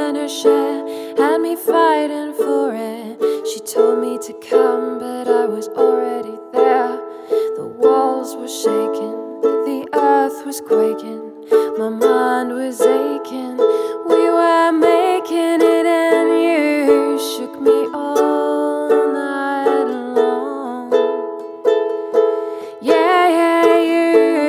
than her share, had me fighting for it. She told me to come, but I was already there. The walls were shaking, the earth was quaking, my mind was